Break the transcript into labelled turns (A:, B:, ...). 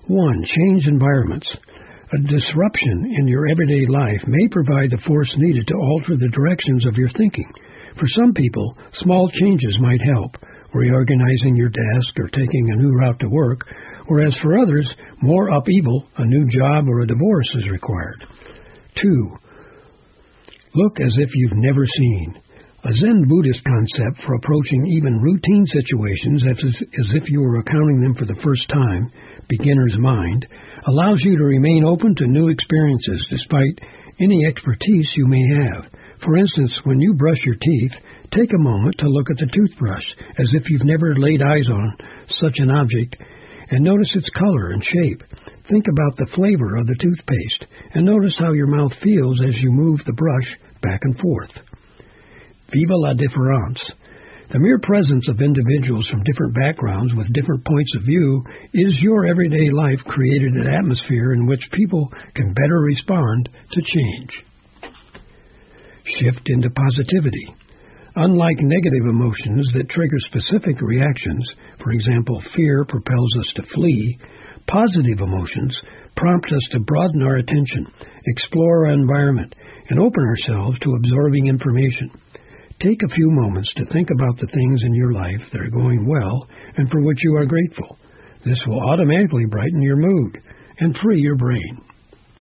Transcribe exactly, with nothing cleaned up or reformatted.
A: One, change environments. A disruption in your everyday life may provide the force needed to alter the directions of your thinking. For some people, small changes might help, reorganizing your desk or taking a new route to work, whereas for others, more upheaval, a new job or a divorce is required. Two, look as if you've never seen. A Zen Buddhist concept for approaching even routine situations as, as if you were encountering them for the first time, beginner's mind, allows you to remain open to new experiences despite any expertise you may have. For instance, when you brush your teeth, take a moment to look at the toothbrush as if you've never laid eyes on such an object and notice its color and shape. Think about the flavor of the toothpaste and notice how your mouth feels as you move the brush back and forth. Viva la différence. The mere presence of individuals from different backgrounds with different points of view is your everyday life created an atmosphere in which people can better respond to change. Shift into positivity. Unlike negative emotions that trigger specific reactions, for example, fear propels us to flee, positive emotions prompt us to broaden our attention, explore our environment, and open ourselves to absorbing information. Take a few moments to think about the things in your life that are going well and for which you are grateful. This will automatically brighten your mood and free your brain.